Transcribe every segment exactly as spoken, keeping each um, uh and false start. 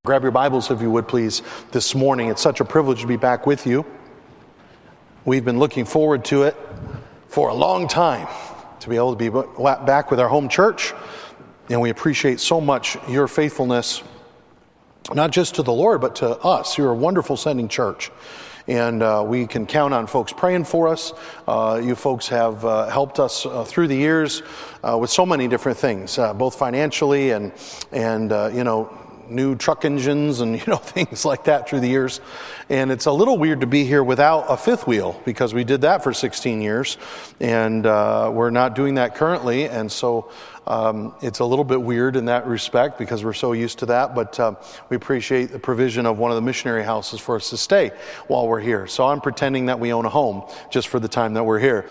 Grab your Bibles, if you would, please, this morning. It's such a privilege to be back with you. We've been looking forward to it for a long time, to be able to be back with our home church. And we appreciate so much your faithfulness, not just to the Lord, but to us. You're a wonderful sending church. And uh, we can count on folks praying for us. Uh, you folks have uh, helped us uh, through the years uh, with so many different things, uh, both financially and, and uh, you know, new truck engines and, you know, things like that through the years. And it's a little weird to be here without a fifth wheel, because we did that for sixteen years, and uh, we're not doing that currently. And so um, it's a little bit weird in that respect, because we're so used to that. But uh, we appreciate the provision of one of the missionary houses for us to stay while we're here. So I'm pretending that we own a home just for the time that we're here.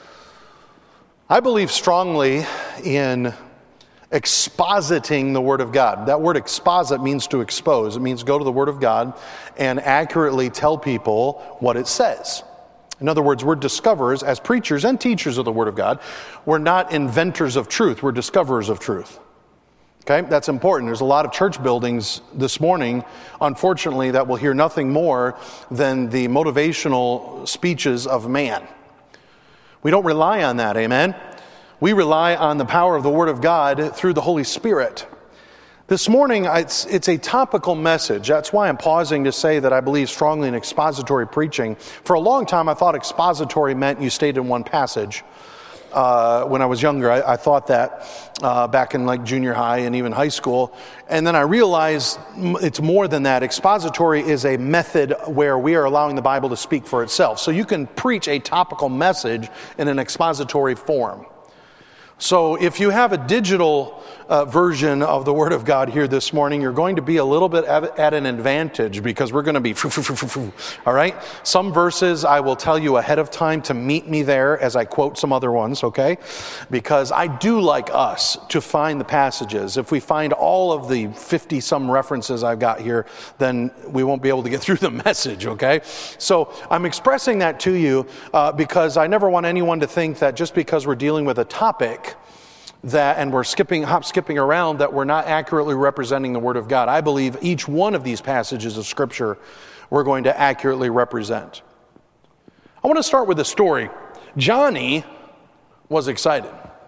I believe strongly in expositing the Word of God. That word exposit means to expose. It means go to the Word of God and accurately tell people what it says. In other words, we're discoverers as preachers and teachers of the Word of God. We're not inventors of truth. We're discoverers of truth. Okay, that's important. There's a lot of church buildings this morning, unfortunately, that will hear nothing more than the motivational speeches of man. We don't rely on that, amen? We rely on the power of the Word of God through the Holy Spirit. This morning, it's, it's a topical message. That's why I'm pausing to say that I believe strongly in expository preaching. For a long time, I thought expository meant you stayed in one passage. Uh, when I was younger, I, I thought that uh, back in like junior high and even high school. And then I realized it's more than that. Expository is a method where we are allowing the Bible to speak for itself. So you can preach a topical message in an expository form. So if you have a digital uh, version of the Word of God here this morning, you're going to be a little bit at, at an advantage, because we're going to be, all right? Some verses I will tell you ahead of time to meet me there as I quote some other ones, okay? Because I do like us to find the passages. If we find all of the fifty-some references I've got here, then we won't be able to get through the message, okay? So I'm expressing that to you uh, because I never want anyone to think that just because we're dealing with a topic that, and we're skipping, hop skipping around, that we're not accurately representing the Word of God. I believe each one of these passages of Scripture we're going to accurately represent. I want to start with a story. Johnny was excited.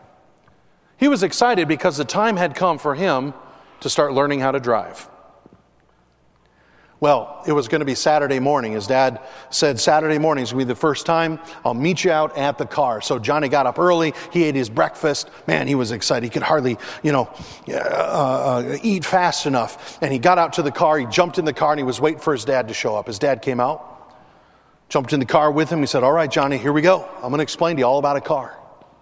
He was excited because the time had come for him to start learning how to drive. Well, it was going to be Saturday morning. His dad said, Saturday morning is going to be the first time. I'll meet you out at the car. So Johnny got up early. He ate his breakfast. Man, he was excited. He could hardly, you know, uh, uh, eat fast enough. And he got out to the car. He jumped in the car, and he was waiting for his dad to show up. His dad came out, jumped in the car with him. He said, all right, Johnny, here we go. I'm going to explain to you all about a car.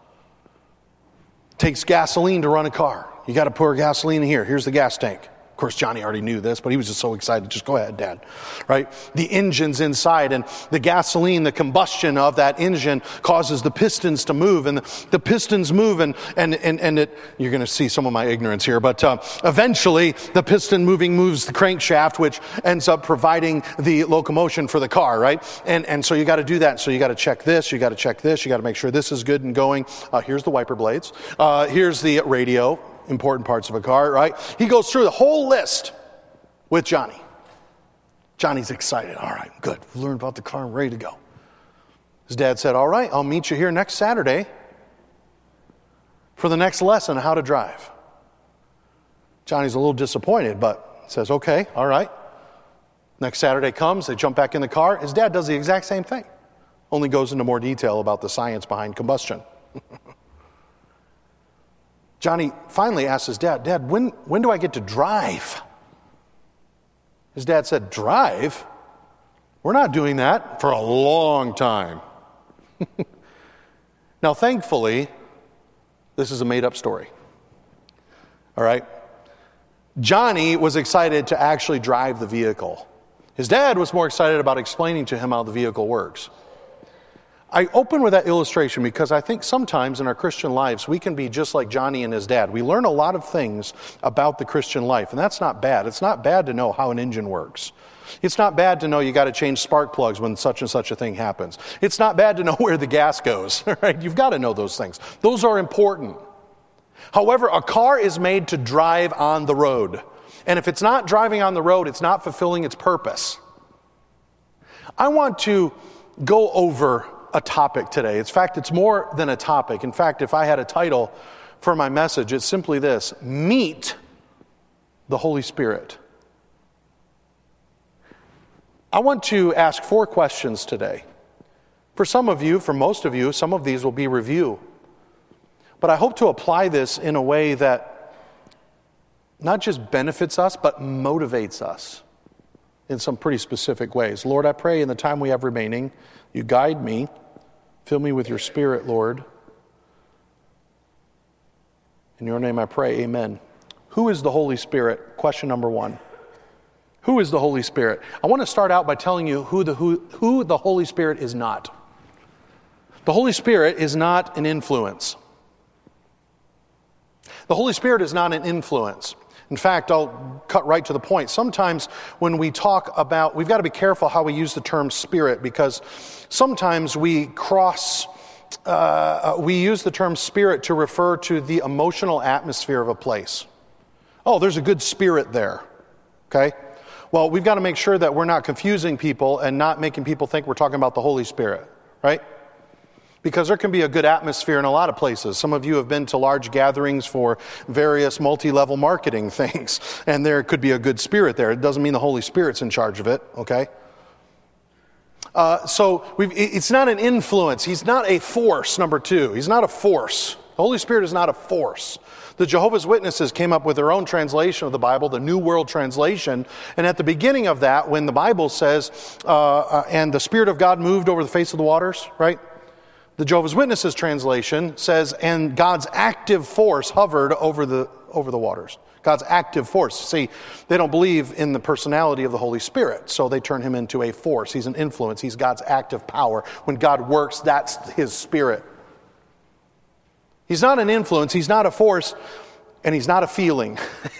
It takes gasoline to run a car. You got to pour gasoline in here. Here's the gas tank. Of course, Johnny already knew this, but he was just so excited. Just go ahead, Dad. Right? The engine's inside, and the gasoline, the combustion of that engine causes the pistons to move, and the, the pistons move, and and and, and it. You're going to see some of my ignorance here, but uh, eventually the piston moving moves the crankshaft, which ends up providing the locomotion for the car. Right? And and so you got to do that. So you got to check this. You got to check this. You got to make sure this is good and going. Uh, here's the wiper blades. Uh, here's the radio. Important parts of a car, right? He goes through the whole list with Johnny. Johnny's excited. All right, good. We've learned about the car. I'm ready to go. His dad said, all right, I'll meet you here next Saturday for the next lesson on how to drive. Johnny's a little disappointed, but says, okay, all right. Next Saturday comes, they jump back in the car. His dad does the exact same thing, only goes into more detail about the science behind combustion. Johnny finally asked his dad, Dad, when, when do I get to drive? His dad said, drive? We're not doing that for a long time. Now, thankfully, this is a made-up story. All right? Johnny was excited to actually drive the vehicle. His dad was more excited about explaining to him how the vehicle works. I open with that illustration because I think sometimes in our Christian lives we can be just like Johnny and his dad. We learn a lot of things about the Christian life, and that's not bad. It's not bad to know how an engine works. It's not bad to know you got to change spark plugs when such and such a thing happens. It's not bad to know where the gas goes, right? You've got to know those things. Those are important. However, a car is made to drive on the road. And if it's not driving on the road, it's not fulfilling its purpose. I want to go over a topic today. In fact, it's more than a topic. In fact, if I had a title for my message, it's simply this: Meet the Holy Spirit. I want to ask four questions today. For some of you, for most of you, some of these will be review. But I hope to apply this in a way that not just benefits us, but motivates us in some pretty specific ways. Lord, I pray in the time we have remaining, you guide me, fill me with your Spirit, Lord. In your name I pray, amen. Who is the Holy Spirit? Question number one. Who is the Holy Spirit? I want to start out by telling you who the, who, who the Holy Spirit is not. The Holy Spirit is not an influence. The Holy Spirit is not an influence. In fact, I'll cut right to the point. Sometimes when we talk about, we've got to be careful how we use the term spirit, because sometimes we cross, uh, we use the term spirit to refer to the emotional atmosphere of a place. Oh, there's a good spirit there, okay? Well, we've got to make sure that we're not confusing people and not making people think we're talking about the Holy Spirit, right? Because there can be a good atmosphere in a lot of places. Some of you have been to large gatherings for various multi-level marketing things, and there could be a good spirit there. It doesn't mean the Holy Spirit's in charge of it, okay? Uh, so we've, it's not an influence. He's not a force, number two. He's not a force. The Holy Spirit is not a force. The Jehovah's Witnesses came up with their own translation of the Bible, the New World Translation, and at the beginning of that, when the Bible says, uh, uh, and the Spirit of God moved over the face of the waters, right? The Jehovah's Witnesses translation says, and God's active force hovered over the over the waters. God's active force. See, they don't believe in the personality of the Holy Spirit, so they turn him into a force. He's an influence. He's God's active power. When God works, that's his Spirit. He's not an influence. He's not a force, and he's not a feeling.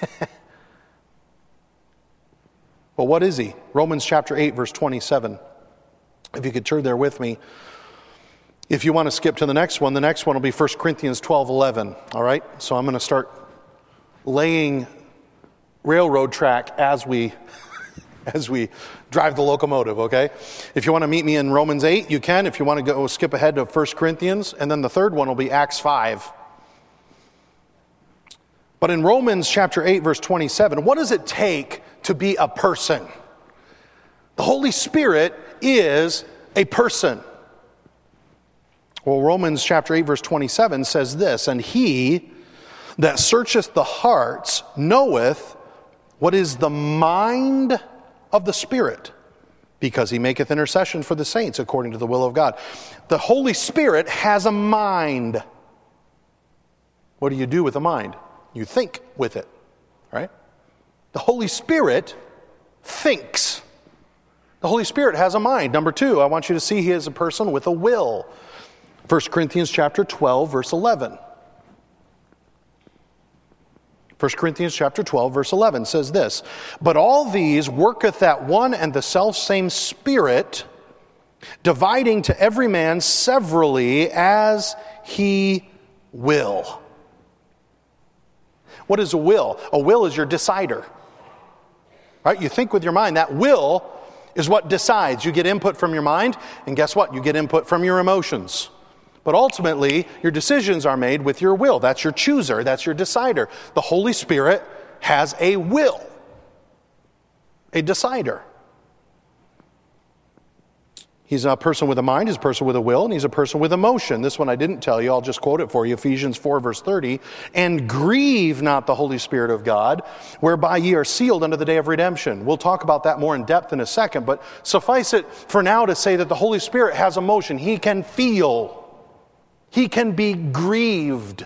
Well, what is he? Romans chapter eight, verse twenty-seven. If you could turn there with me. If you want to skip to the next one, the next one will be First Corinthians twelve eleven. All right? So I'm going to start laying railroad track as we as we drive the locomotive, okay? If you want to meet me in Romans eight, you can. If you want to go skip ahead to First Corinthians, and then the third one will be Acts five. But in Romans chapter eight, verse twenty-seven, what does it take to be a person? The Holy Spirit is a person. Well, Romans chapter eight, verse twenty-seven says this, and he that searcheth the hearts knoweth what is the mind of the Spirit, because he maketh intercession for the saints according to the will of God. The Holy Spirit has a mind. What do you do with a mind? You think with it, right? The Holy Spirit thinks. The Holy Spirit has a mind. Number two, I want you to see he is a person with a will. First Corinthians chapter twelve, verse eleven. First Corinthians chapter twelve, verse eleven says this, but all these worketh that one and the selfsame Spirit, dividing to every man severally as he will. What is a will? A will is your decider. Right? You think with your mind. That will is what decides. You get input from your mind, and guess what? You get input from your emotions. But ultimately, your decisions are made with your will. That's your chooser. That's your decider. The Holy Spirit has a will, a decider. He's a person with a mind, he's a person with a will, and he's a person with emotion. This one I didn't tell you, I'll just quote it for you, Ephesians four, verse thirty. And grieve not the Holy Spirit of God, whereby ye are sealed unto the day of redemption. We'll talk about that more in depth in a second, but suffice it for now to say that the Holy Spirit has emotion. He can feel. He can be grieved.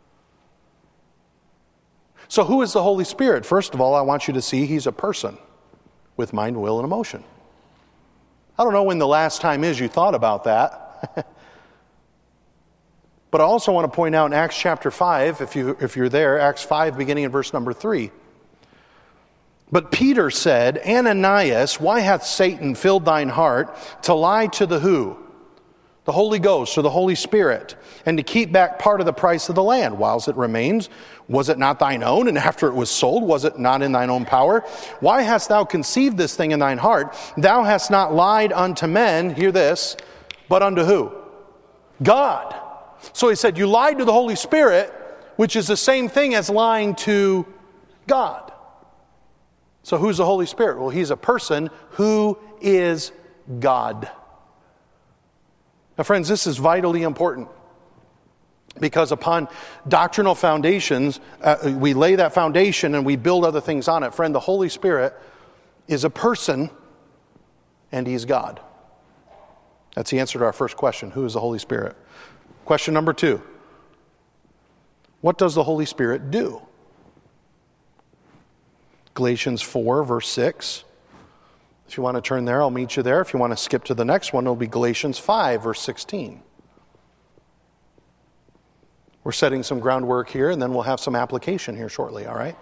So who is the Holy Spirit? First of all, I want you to see he's a person with mind, will, and emotion. I don't know when the last time is you thought about that. But I also want to point out in Acts chapter five, if, you, if you're there, Acts five beginning in verse number three. But Peter said, Ananias, why hath Satan filled thine heart to lie to the who? the Holy Ghost or the Holy Spirit, and to keep back part of the price of the land whilst it remains. Was it not thine own? And after it was sold, was it not in thine own power? Why hast thou conceived this thing in thine heart? Thou hast not lied unto men, hear this, but unto who? God. So he said, you lied to the Holy Spirit, which is the same thing as lying to God. So who's the Holy Spirit? Well, he's a person who is God. Now, friends, this is vitally important, because upon doctrinal foundations, uh, we lay that foundation and we build other things on it. Friend, the Holy Spirit is a person, and he's God. That's the answer to our first question. Who is the Holy Spirit? Question number two. What does the Holy Spirit do? Galatians four, verse six. If you want to turn there, I'll meet you there. If you want to skip to the next one, it'll be Galatians five, verse sixteen. We're setting some groundwork here, and then we'll have some application here shortly, all right?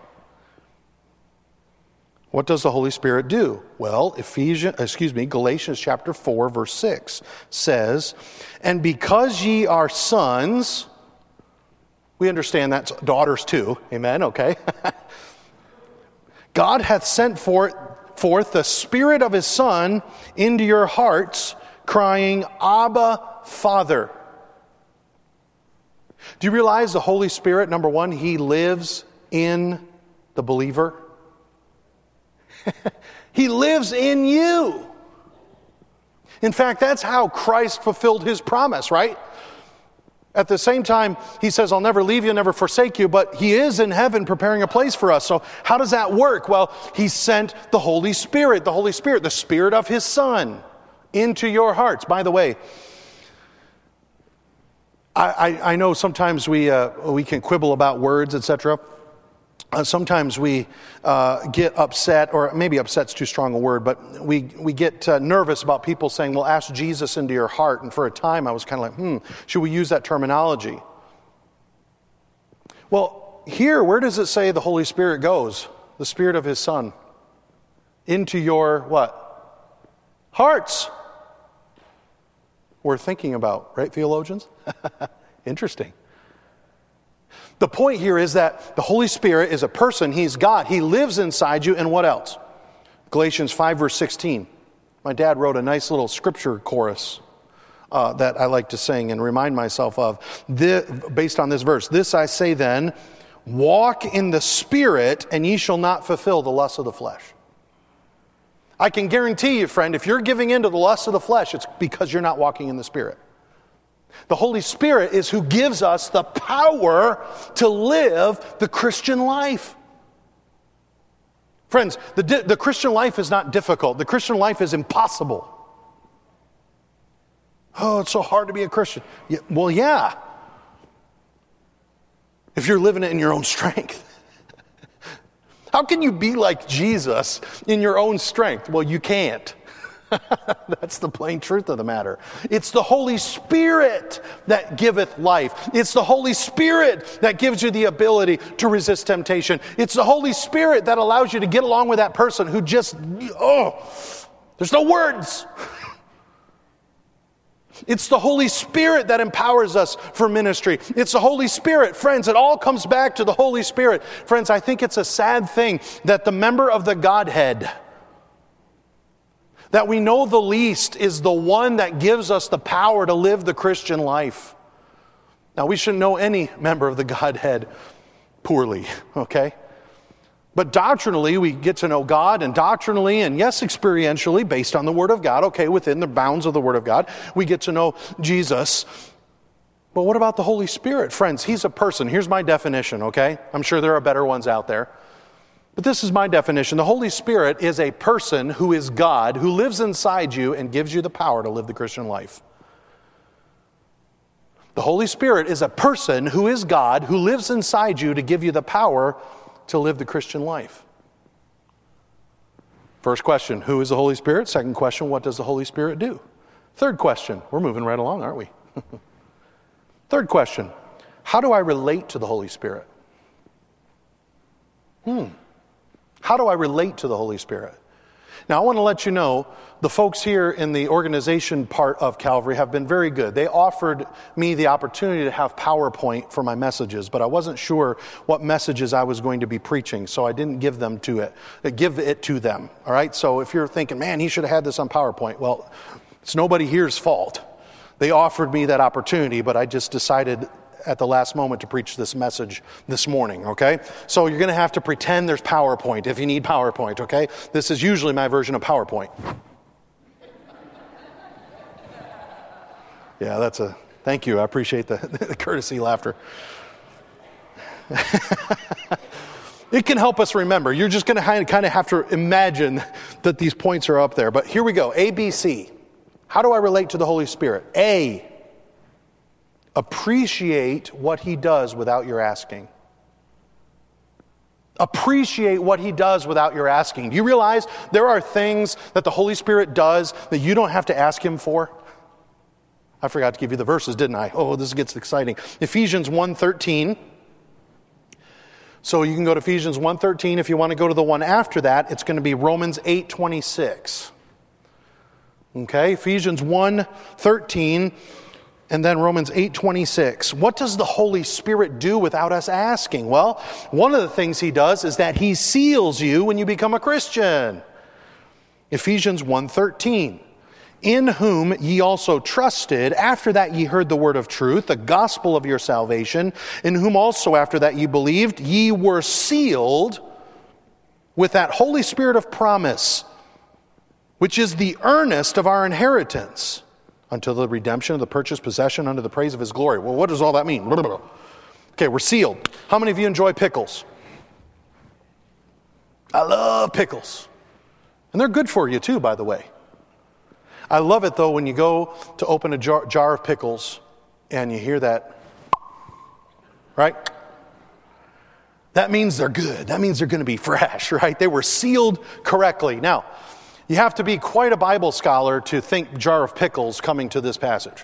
What does the Holy Spirit do? Well, Ephesians, excuse me, Galatians chapter four, verse six says, and because ye are sons, we understand that's daughters too, amen, okay? God hath sent forth, forth the Spirit of his Son into your hearts, crying, Abba, Father. Do you realize the Holy Spirit, number one, he lives in the believer? He lives in you. In fact, that's how Christ fulfilled his promise, right? At the same time, he says, I'll never leave you, never forsake you, but he is in heaven preparing a place for us. So how does that work? Well, he sent the Holy Spirit, the Holy Spirit, the Spirit of his Son into your hearts. By the way, I, I, I know sometimes we, uh, we can quibble about words, et cetera. Uh, sometimes we uh, get upset, or maybe upset's too strong a word, but we we get uh, nervous about people saying, well, ask Jesus into your heart. And for a time I was kind of like, hmm, should we use that terminology? Well, here, where does it say the Holy Spirit goes? The Spirit of his Son. Into your what? Hearts. Worth thinking about, right, theologians? Interesting. The point here is that the Holy Spirit is a person. He's God. He lives inside you. And what else? Galatians five, verse sixteen. My dad wrote a nice little scripture chorus uh, that I like to sing and remind myself of, this, based on this verse. This I say then, walk in the Spirit, and ye shall not fulfill the lust of the flesh. I can guarantee you, friend, if you're giving in to the lust of the flesh, it's because you're not walking in the Spirit. The Holy Spirit is who gives us the power to live the Christian life. Friends, the, the Christian life is not difficult. The Christian life is impossible. Oh, it's so hard to be a Christian. Yeah, well, yeah. If you're living it in your own strength. How can you be like Jesus in your own strength? Well, you can't. That's the plain truth of the matter. It's the Holy Spirit that giveth life. It's the Holy Spirit that gives you the ability to resist temptation. It's the Holy Spirit that allows you to get along with that person who just, oh, there's no words. It's the Holy Spirit that empowers us for ministry. It's the Holy Spirit. Friends, it all comes back to the Holy Spirit. Friends, I think it's a sad thing that the member of the Godhead that we know the least is the one that gives us the power to live the Christian life. Now, we shouldn't know any member of the Godhead poorly, okay? But doctrinally, we get to know God, and doctrinally, and yes, experientially, based on the Word of God, okay, within the bounds of the Word of God, we get to know Jesus. But what about the Holy Spirit? Friends, he's a person. Here's my definition, okay? I'm sure there are better ones out there. But this is my definition. The Holy Spirit is a person who is God, who lives inside you and gives you the power to live the Christian life. The Holy Spirit is a person who is God, who lives inside you to give you the power to live the Christian life. First question, who is the Holy Spirit? Second question, what does the Holy Spirit do? Third question, we're moving right along, aren't we? Third question, how do I relate to the Holy Spirit? Hmm. How do I relate to the Holy Spirit? Now, I want to let you know, the folks here in the organization part of Calvary have been very good. They offered me the opportunity to have PowerPoint for my messages, but I wasn't sure what messages I was going to be preaching, so I didn't give them to it, give it to them. All right. So if you're thinking, man, he should have had this on PowerPoint, well, it's nobody here's fault. They offered me that opportunity, but I just decided at the last moment to preach this message this morning, okay? So you're going to have to pretend there's PowerPoint if you need PowerPoint, okay? This is usually my version of PowerPoint. Yeah, that's a, thank you. I appreciate the, the courtesy laughter. It can help us remember. You're just going to kind of have to imagine that these points are up there. But here we go. A, B, C. How do I relate to the Holy Spirit? A, appreciate what he does without your asking. Appreciate what he does without your asking. Do you realize there are things that the Holy Spirit does that you don't have to ask him for? I forgot to give you the verses, didn't I? Oh, this gets exciting. Ephesians one thirteen. So you can go to Ephesians one thirteen. If you want to go to the one after that, it's going to be Romans eight twenty-six. Okay, Ephesians one thirteen. And then Romans eight twenty-six. What does the Holy Spirit do without us asking? Well, one of the things he does is that he seals you when you become a Christian. Ephesians one thirteen. In whom ye also trusted, after that ye heard the word of truth, the gospel of your salvation, in whom also after that ye believed, ye were sealed with that Holy Spirit of promise, which is the earnest of our inheritance, until the redemption of the purchased possession unto the praise of his glory. Well, what does all that mean? Okay, we're sealed. How many of you enjoy pickles? I love pickles. And they're good for you too, by the way. I love it, though, when you go to open a jar, jar of pickles and you hear that, right? That means they're good. That means they're going to be fresh, right? They were sealed correctly. Now, you have to be quite a Bible scholar to think jar of pickles coming to this passage.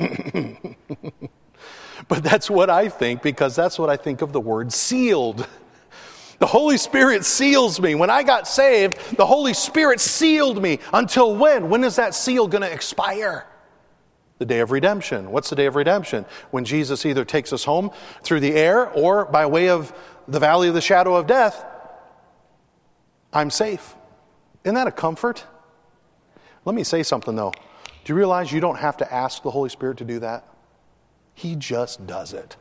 But that's what I think, because that's what I think of the word sealed. The Holy Spirit seals me. When I got saved, the Holy Spirit sealed me. Until when? When is that seal going to expire? The day of redemption. What's the day of redemption? When Jesus either takes us home through the air or by way of the valley of the shadow of death, I'm safe. Isn't that a comfort? Let me say something, though. Do you realize you don't have to ask the Holy Spirit to do that? He just does it.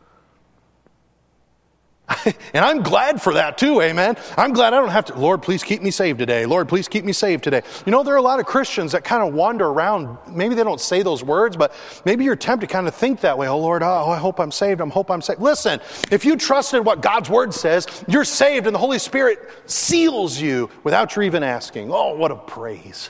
And I'm glad for that too, amen. I'm glad I don't have to, Lord, please keep me saved today. Lord, please keep me saved today. You know, there are a lot of Christians that kind of wander around. Maybe they don't say those words, but maybe you're tempted to kind of think that way. Oh, Lord, oh, I hope I'm saved. I hope I'm saved. Listen, if you trusted what God's word says, you're saved and the Holy Spirit seals you without you even asking. Oh, what a praise.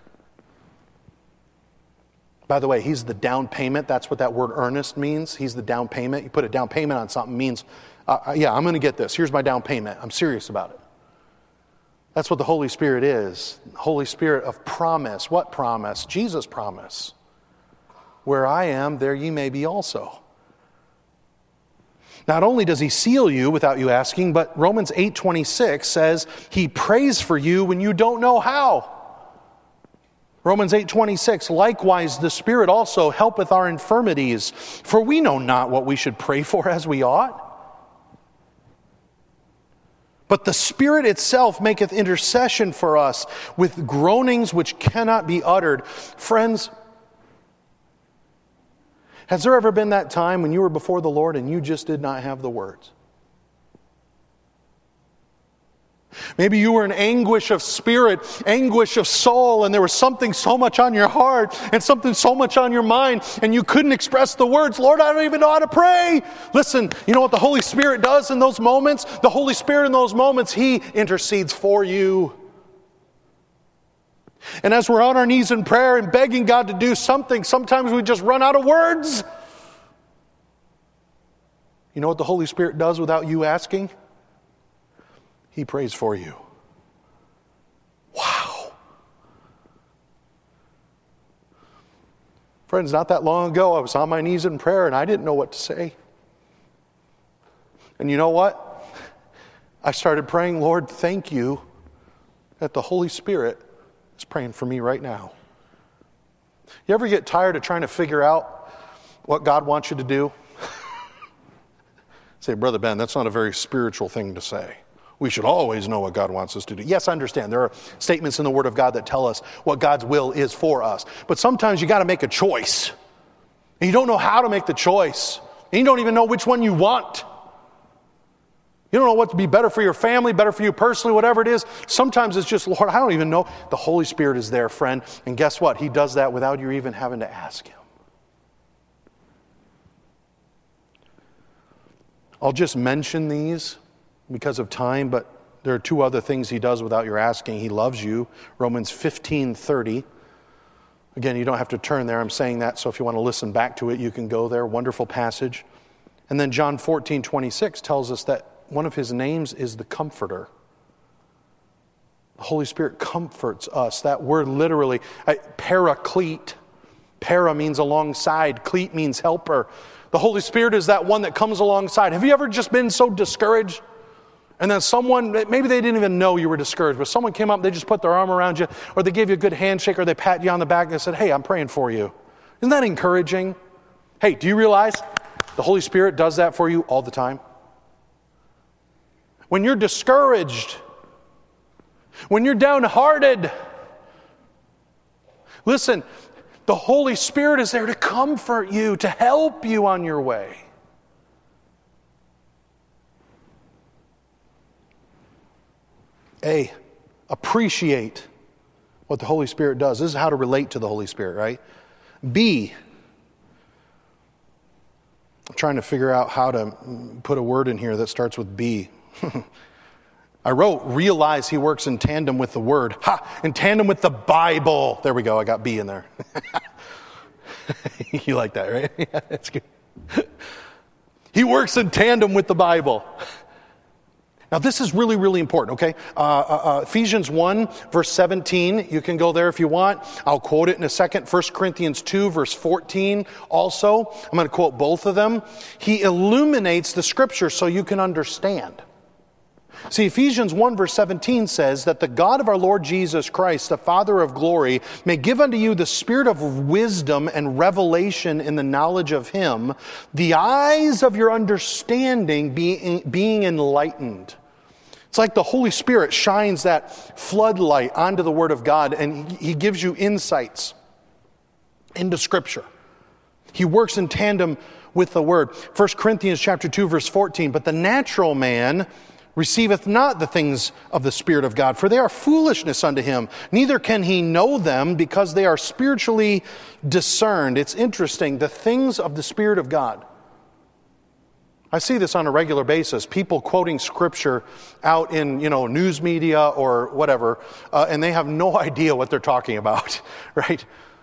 By the way, he's the down payment. That's what that word earnest means. He's the down payment. You put a down payment on something means, uh, yeah, I'm going to get this. Here's my down payment. I'm serious about it. That's what the Holy Spirit is. Holy Spirit of promise. What promise? Jesus' promise. Where I am, there ye may be also. Not only does he seal you without you asking, but Romans eight twenty-six says he prays for you when you don't know how. Romans eight twenty-six, likewise the Spirit also helpeth our infirmities, for we know not what we should pray for as we ought. But the Spirit itself maketh intercession for us with groanings which cannot be uttered. Friends, has there ever been that time when you were before the Lord and you just did not have the words? Maybe you were in anguish of spirit, anguish of soul, and there was something so much on your heart and something so much on your mind, and you couldn't express the words. Lord, I don't even know how to pray. Listen, you know what the Holy Spirit does in those moments? The Holy Spirit in those moments, He intercedes for you. And as we're on our knees in prayer and begging God to do something, sometimes we just run out of words. You know what the Holy Spirit does without you asking? He prays for you. Wow. Friends, not that long ago, I was on my knees in prayer and I didn't know what to say. And you know what? I started praying, Lord, thank you that the Holy Spirit is praying for me right now. You ever get tired of trying to figure out what God wants you to do? Say, Brother Ben, that's not a very spiritual thing to say. We should always know what God wants us to do. Yes, I understand. There are statements in the Word of God that tell us what God's will is for us. But sometimes you got to make a choice. And you don't know how to make the choice. And you don't even know which one you want. You don't know what to be better for your family, better for you personally, whatever it is. Sometimes it's just, Lord, I don't even know. The Holy Spirit is there, friend. And guess what? He does that without you even having to ask Him. I'll just mention these because of time, but there are two other things He does without your asking. He loves you. Romans fifteen thirty. Again, you don't have to turn there. I'm saying that, so if you want to listen back to it, you can go there. Wonderful passage. And then John fourteen twenty-six tells us that one of His names is the Comforter. The Holy Spirit comforts us. That word literally, paraclete. Para means alongside. Cleat means helper. The Holy Spirit is that one that comes alongside. Have you ever just been so discouraged? And then someone, maybe they didn't even know you were discouraged, but someone came up, they just put their arm around you, or they gave you a good handshake, or they pat you on the back and they said, hey, I'm praying for you. Isn't that encouraging? Hey, do you realize the Holy Spirit does that for you all the time? When you're discouraged, when you're downhearted, listen, the Holy Spirit is there to comfort you, to help you on your way. A, appreciate what the Holy Spirit does. This is how to relate to the Holy Spirit, right? B, I'm trying to figure out how to put a word in here that starts with B. I wrote, realize He works in tandem with the Word. Ha! In tandem with the Bible. There we go, I got B in there. You like that, right? Yeah, that's good. He works in tandem with the Bible. Now, this is really, really important, okay? Uh, uh, Ephesians one, verse seventeen. You can go there if you want. I'll quote it in a second. First Corinthians two, verse fourteen also. I'm going to quote both of them. He illuminates the Scripture so you can understand. See, Ephesians one, verse seventeen says that the God of our Lord Jesus Christ, the Father of glory, may give unto you the spirit of wisdom and revelation in the knowledge of Him, the eyes of your understanding being, being enlightened. It's like the Holy Spirit shines that floodlight onto the Word of God, and He gives you insights into Scripture. He works in tandem with the Word. First Corinthians chapter two, verse fourteen, but the natural man receiveth not the things of the Spirit of God, for they are foolishness unto him. Neither can he know them, because they are spiritually discerned. It's interesting, the things of the Spirit of God. I see this on a regular basis. People quoting Scripture out in, you know, news media or whatever, uh, and they have no idea what they're talking about, right?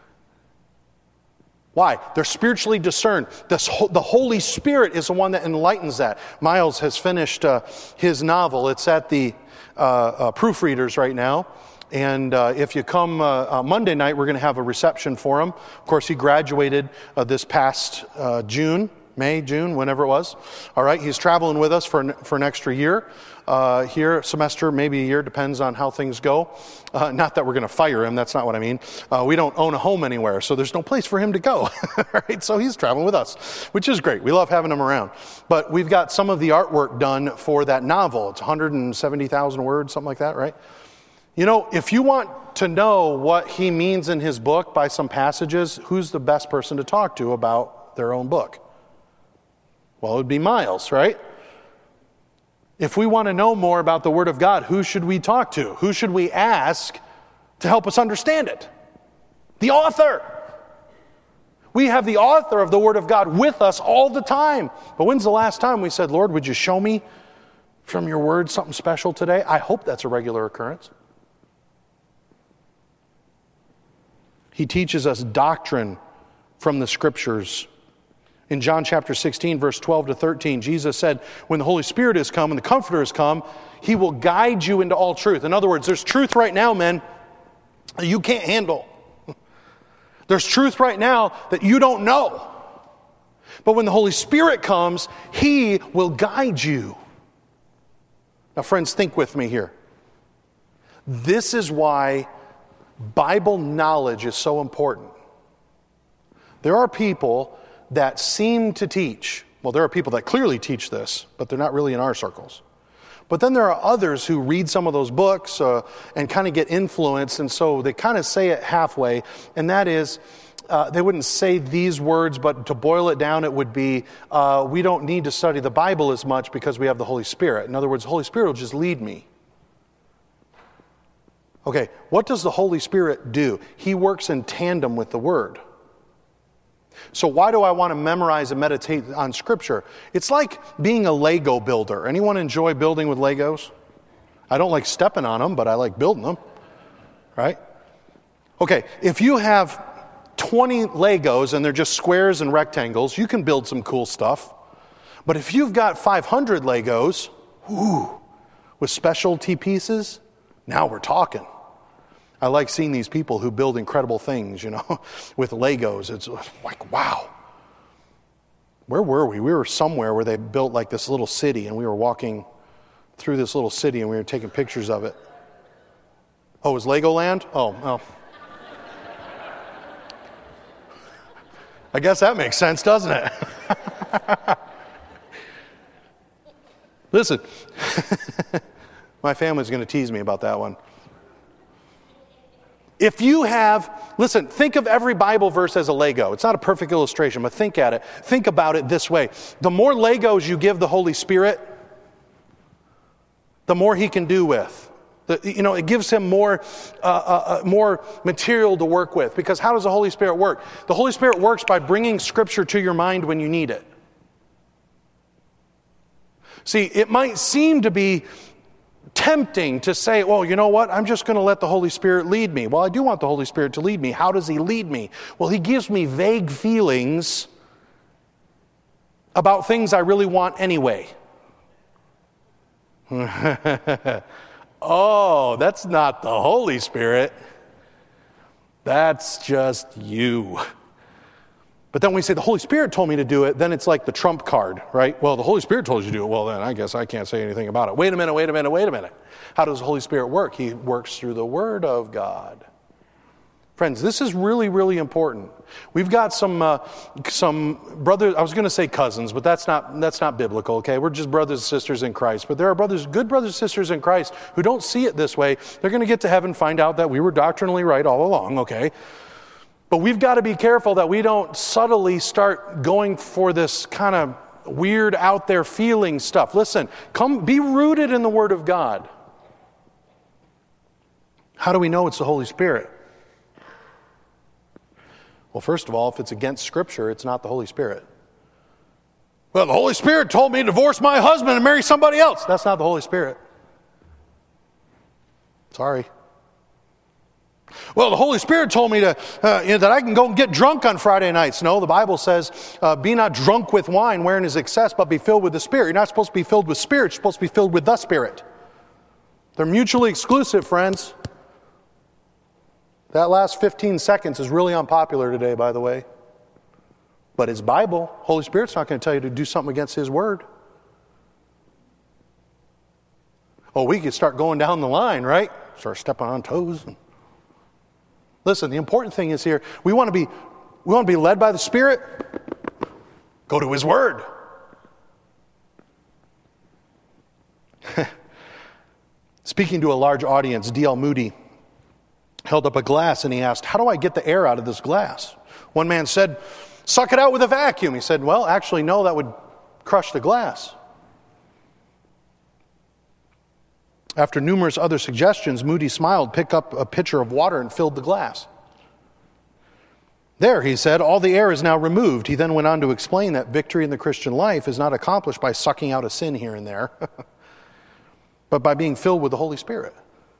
Why? They're spiritually discerned. The, the Holy Spirit is the one that enlightens that. Miles has finished uh, his novel. It's at the uh, uh, proofreaders right now. And uh, if you come uh, uh, Monday night, we're going to have a reception for him. Of course, he graduated uh, this past uh, June, May, June, whenever it was. All right, he's traveling with us for an, for an extra year. Uh, here, semester, maybe a year, depends on how things go. Uh, not that we're going to fire him, that's not what I mean. Uh, we don't own a home anywhere, so there's no place for him to go. Right? So he's traveling with us, which is great. We love having him around. But we've got some of the artwork done for that novel. It's one hundred seventy thousand words, something like that, right? You know, if you want to know what he means in his book by some passages, who's the best person to talk to about their own book? Well, it would be Miles, right? If we want to know more about the Word of God, who should we talk to? Who should we ask to help us understand it? The author. We have the author of the Word of God with us all the time. But when's the last time we said, Lord, would you show me from your Word something special today? I hope that's a regular occurrence. He teaches us doctrine from the Scriptures. In John chapter sixteen, verse twelve to thirteen, Jesus said, when the Holy Spirit has come and the Comforter has come, He will guide you into all truth. In other words, there's truth right now, men, that you can't handle. There's truth right now that you don't know. But when the Holy Spirit comes, He will guide you. Now, friends, think with me here. This is why Bible knowledge is so important. There are people that seem to teach, well, there are people that clearly teach this, but they're not really in our circles. But then there are others who read some of those books uh, and kind of get influenced, and so they kind of say it halfway, and that is, uh, they wouldn't say these words, but to boil it down, it would be, uh, we don't need to study the Bible as much because we have the Holy Spirit. In other words, the Holy Spirit will just lead me. Okay, what does the Holy Spirit do? He works in tandem with the Word. So why do I want to memorize and meditate on Scripture? It's like being a Lego builder. Anyone enjoy building with Legos? I don't like stepping on them, but I like building them. Right? Okay, if you have twenty Legos and they're just squares and rectangles, you can build some cool stuff. But if you've got five hundred Legos, whoo, with specialty pieces, now we're talking. I like seeing these people who build incredible things, you know, with Legos. It's like, wow. Where were we? We were somewhere where they built like this little city, and we were walking through this little city, and we were taking pictures of it. Oh, it was Legoland? Oh, well. I guess that makes sense, doesn't it? Listen, my family's going to tease me about that one. If you have, listen, think of every Bible verse as a Lego. It's not a perfect illustration, but think at it. Think about it this way. The more Legos you give the Holy Spirit, the more He can do with. The, you know, it gives Him more, uh, uh, uh, more material to work with. Because how does the Holy Spirit work? The Holy Spirit works by bringing Scripture to your mind when you need it. See, it might seem to be tempting to say, well, you know what? I'm just going to let the Holy Spirit lead me. Well, I do want the Holy Spirit to lead me. How does He lead me? Well, He gives me vague feelings about things I really want anyway. Oh, that's not the Holy Spirit. That's just you. But then when we say the Holy Spirit told me to do it, then it's like the trump card, right? Well, the Holy Spirit told you to do it. Well, then I guess I can't say anything about it. Wait a minute, wait a minute, wait a minute. How does the Holy Spirit work? He works through the Word of God. Friends, this is really, really important. We've got some uh, some brothers, I was going to say cousins, but that's not that's not biblical, okay? We're just brothers and sisters in Christ. But there are brothers, good brothers and sisters in Christ who don't see it this way. They're going to get to heaven, find out that we were doctrinally right all along, okay? But we've got to be careful that we don't subtly start going for this kind of weird out there feeling stuff. Listen, come be rooted in the Word of God. How do we know it's the Holy Spirit? Well, first of all, if it's against Scripture, it's not the Holy Spirit. Well, the Holy Spirit told me to divorce my husband and marry somebody else. That's not the Holy Spirit. Sorry. Well, the Holy Spirit told me to uh, you know, that I can go and get drunk on Friday nights. No, the Bible says, uh, be not drunk with wine wherein is excess, but be filled with the Spirit. You're not supposed to be filled with Spirit. You're supposed to be filled with the Spirit. They're mutually exclusive, friends. That last fifteen seconds is really unpopular today, by the way. But it's Bible. Holy Spirit's not going to tell you to do something against His Word. Oh, we could start going down the line, right? Start stepping on toes. Listen, the important thing is here, we want to be we want to be led by the Spirit. Go to His Word. Speaking to a large audience, D L Moody held up a glass and he asked, how do I get the air out of this glass? One man said, suck it out with a vacuum. He said, well, actually, no, that would crush the glass. After numerous other suggestions, Moody smiled, picked up a pitcher of water and filled the glass. There, he said, all the air is now removed. He then went on to explain that victory in the Christian life is not accomplished by sucking out a sin here and there, but by being filled with the Holy Spirit.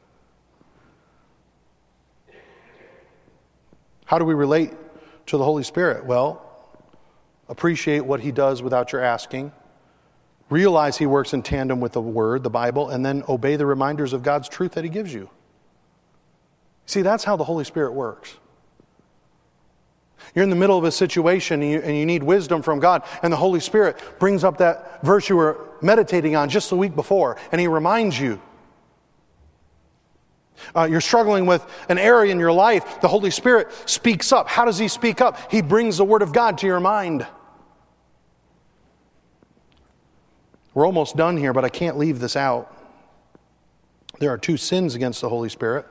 How do we relate to the Holy Spirit? Well, appreciate what He does without your asking. Realize He works in tandem with the Word, the Bible, and then obey the reminders of God's truth that He gives you. See, that's how the Holy Spirit works. You're in the middle of a situation and you, and you need wisdom from God, and the Holy Spirit brings up that verse you were meditating on just the week before, and He reminds you. Uh, you're struggling with an area in your life. The Holy Spirit speaks up. How does He speak up? He brings the Word of God to your mind. We're almost done here, but I can't leave this out. There are two sins against the Holy Spirit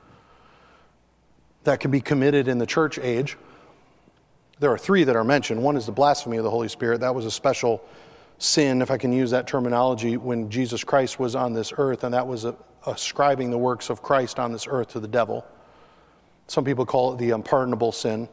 that can be committed in the church age. There are three that are mentioned. One is the blasphemy of the Holy Spirit. That was a special sin, if I can use that terminology, when Jesus Christ was on this earth, and that was a, ascribing the works of Christ on this earth to the devil. Some people call it the unpardonable sin.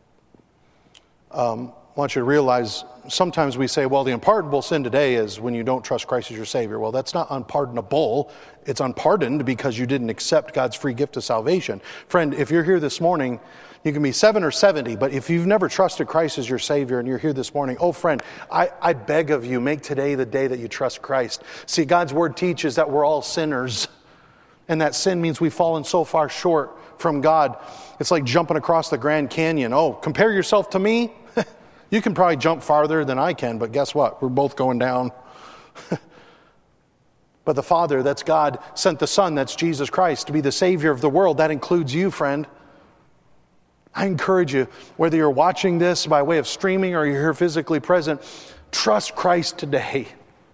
Um, I want you to realize, sometimes we say, well, the unpardonable sin today is when you don't trust Christ as your Savior. Well, that's not unpardonable. It's unpardoned because you didn't accept God's free gift of salvation. Friend, if you're here this morning, you can be seven or seventy, but if you've never trusted Christ as your Savior and you're here this morning, oh friend, I, I beg of you, make today the day that you trust Christ. See, God's Word teaches that we're all sinners, and that sin means we've fallen so far short from God. It's like jumping across the Grand Canyon. Oh, compare yourself to me? You can probably jump farther than I can, but guess what? We're both going down. But the Father, that's God, sent the Son, that's Jesus Christ, to be the Savior of the world. That includes you, friend. I encourage you, whether you're watching this by way of streaming or you're here physically present, trust Christ today.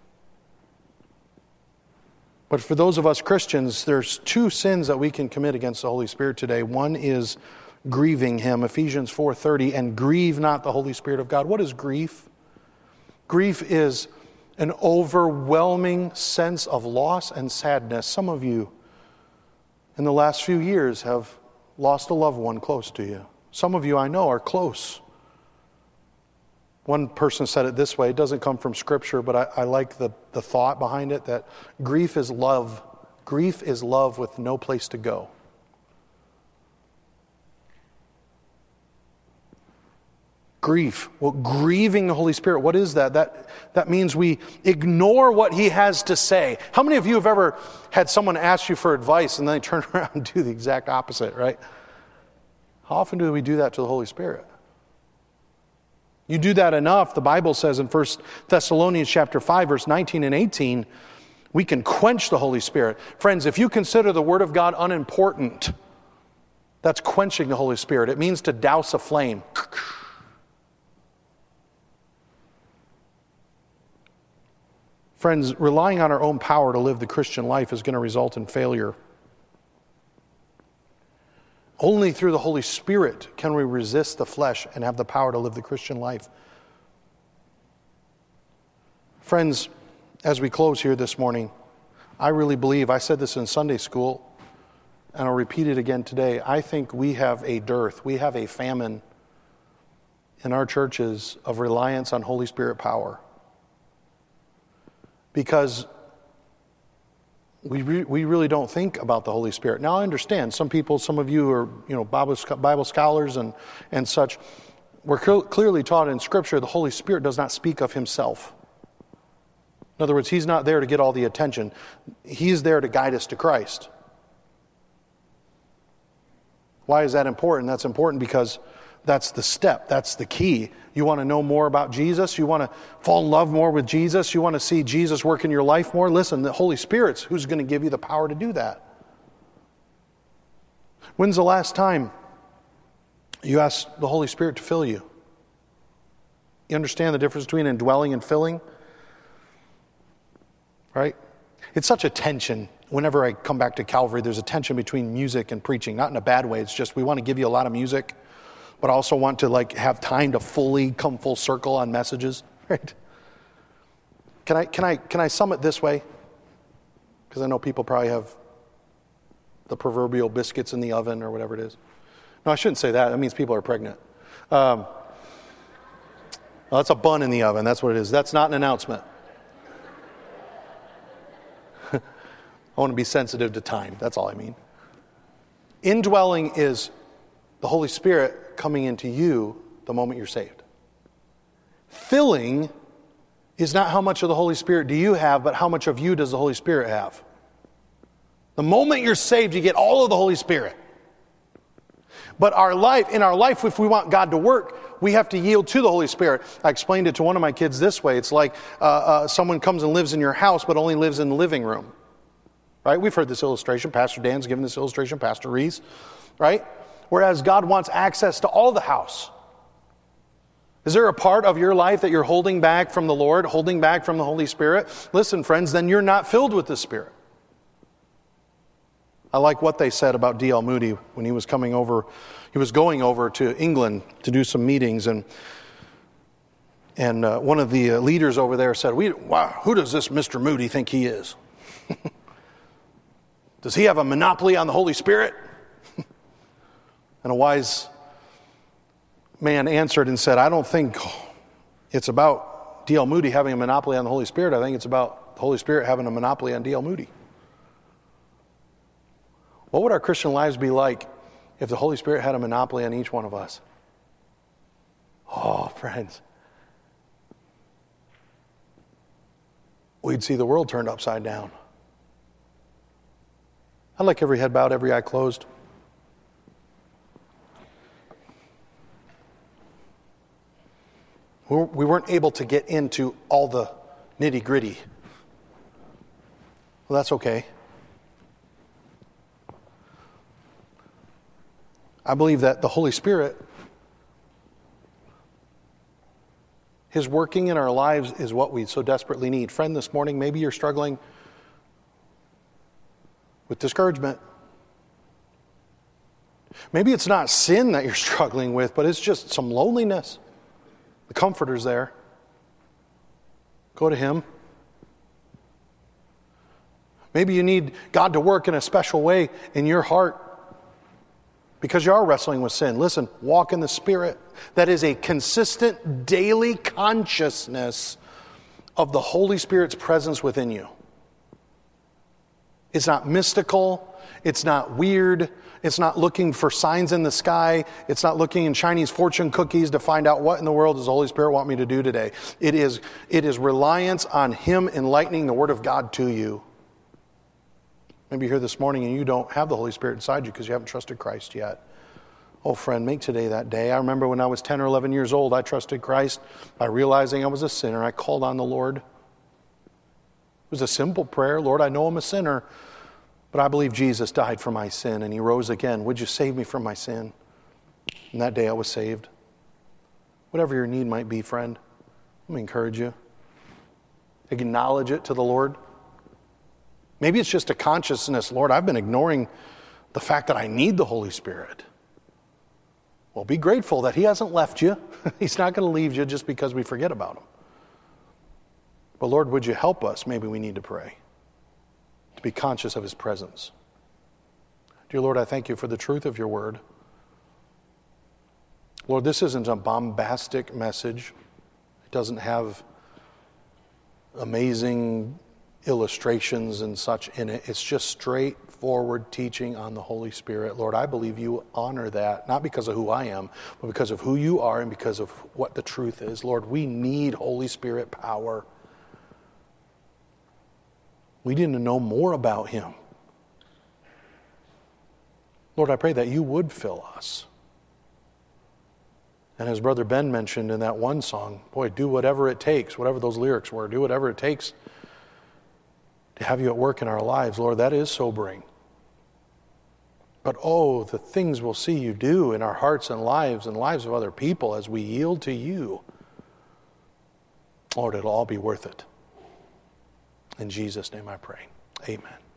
But for those of us Christians, there's two sins that we can commit against the Holy Spirit today. One is grieving Him, Ephesians four thirty, and grieve not the Holy Spirit of God. What is grief? Grief is an overwhelming sense of loss and sadness. Some of you in the last few years have lost a loved one close to you. Some of you I know are close. One person said it this way. It doesn't come from Scripture, but I, I like the, the thought behind it, that grief is love. Grief is love with no place to go. Grief. Well, grieving the Holy Spirit, what is that? That that means we ignore what He has to say. How many of you have ever had someone ask you for advice and then they turn around and do the exact opposite, right? How often do we do that to the Holy Spirit? You do that enough, the Bible says in First Thessalonians chapter five, verse nineteen and eighteen, we can quench the Holy Spirit. Friends, if you consider the Word of God unimportant, that's quenching the Holy Spirit. It means to douse a flame. Friends, relying on our own power to live the Christian life is going to result in failure. Only through the Holy Spirit can we resist the flesh and have the power to live the Christian life. Friends, as we close here this morning, I really believe, I said this in Sunday school, and I'll repeat it again today, I think we have a dearth, we have a famine in our churches of reliance on Holy Spirit power. Because we re- we really don't think about the Holy Spirit. Now, I understand some people, some of you are, you know, Bible, Bible scholars and, and such. We're cl- clearly taught in Scripture the Holy Spirit does not speak of Himself. In other words, He's not there to get all the attention. He's there to guide us to Christ. Why is that important? That's important because that's the step. That's the key. You want to know more about Jesus? You want to fall in love more with Jesus? You want to see Jesus work in your life more? Listen, the Holy Spirit's who's going to give you the power to do that. When's the last time you asked the Holy Spirit to fill you? You understand the difference between indwelling and filling? Right? It's such a tension. Whenever I come back to Calvary, there's a tension between music and preaching. Not in a bad way. It's just we want to give you a lot of music, but I also want to like have time to fully come full circle on messages, right? Can I can I can I sum it this way? Because I know people probably have the proverbial biscuits in the oven or whatever it is. No, I shouldn't say that. That means people are pregnant. Um, well, that's a bun in the oven. That's what it is. That's not an announcement. I want to be sensitive to time. That's all I mean. Indwelling is the Holy Spirit coming into you the moment you're saved. Filling is not how much of the Holy Spirit do you have, but how much of you does the Holy Spirit have. The moment you're saved, you get all of the Holy Spirit. But our life, in our life, if we want God to work, we have to yield to the Holy Spirit. I explained it to one of my kids this way. It's like uh, uh, someone comes and lives in your house, but only lives in the living room. right? We've heard this illustration. Pastor Dan's given this illustration, Pastor Reese, right? Whereas God wants access to all the house. Is there a part of your life that you're holding back from the Lord, holding back from the Holy Spirit? Listen, friends, then you're not filled with the Spirit. I like what they said about D L Moody when he was coming over. He was going over to England to do some meetings, and and uh, one of the uh, leaders over there said, "We, wow, who does this Mister Moody think he is? Does he have a monopoly on the Holy Spirit?" And a wise man answered and said, "I don't think it's about D L Moody having a monopoly on the Holy Spirit. I think it's about the Holy Spirit having a monopoly on D L Moody." What would our Christian lives be like if the Holy Spirit had a monopoly on each one of us? Oh, friends. We'd see the world turned upside down. I'd like every head bowed, every eye closed. We weren't able to get into all the nitty-gritty. Well, that's okay. I believe that the Holy Spirit, His working in our lives is what we so desperately need. Friend, this morning, maybe you're struggling with discouragement. Maybe it's not sin that you're struggling with, but it's just some loneliness. The Comforter's there. Go to Him. Maybe you need God to work in a special way in your heart because you are wrestling with sin. Listen, walk in the Spirit. That is a consistent daily consciousness of the Holy Spirit's presence within you. It's not mystical. It's not weird. It's not looking for signs in the sky. It's not looking in Chinese fortune cookies to find out what in the world does the Holy Spirit want me to do today. It is, it is reliance on Him enlightening the Word of God to you. Maybe you're here this morning and you don't have the Holy Spirit inside you because you haven't trusted Christ yet. Oh, friend, make today that day. I remember when I was ten or eleven years old, I trusted Christ by realizing I was a sinner. I called on the Lord. It was a simple prayer. Lord, I know I'm a sinner, but I believe Jesus died for my sin and He rose again. Would you save me from my sin? And that day I was saved. Whatever your need might be, friend, let me encourage you. Acknowledge it to the Lord. Maybe it's just a consciousness, Lord, I've been ignoring the fact that I need the Holy Spirit. Well, be grateful that He hasn't left you. He's not going to leave you just because we forget about Him. But Lord, would you help us? Maybe we need to pray, to be conscious of His presence. Dear Lord, I thank You for the truth of Your word. Lord, this isn't a bombastic message. It doesn't have amazing illustrations and such in it. It's just straightforward teaching on the Holy Spirit. Lord, I believe You honor that, not because of who I am, but because of who You are and because of what the truth is. Lord, we need Holy Spirit power. We need to know more about Him. Lord, I pray that You would fill us. And as Brother Ben mentioned in that one song, boy, do whatever it takes, whatever those lyrics were, do whatever it takes to have You at work in our lives. Lord, that is sobering. But oh, the things we'll see You do in our hearts and lives and lives of other people as we yield to You. Lord, it'll all be worth it. In Jesus' name I pray. Amen.